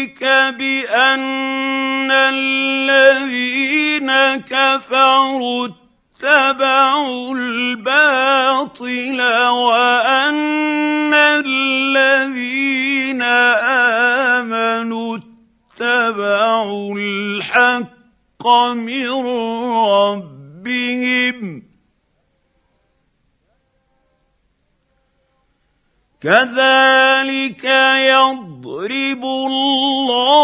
ذلك بأن الذين كفروا اتبعوا الباطل وأن الذين آمنوا اتبعوا الحق من ربهم كذلك يضرب الله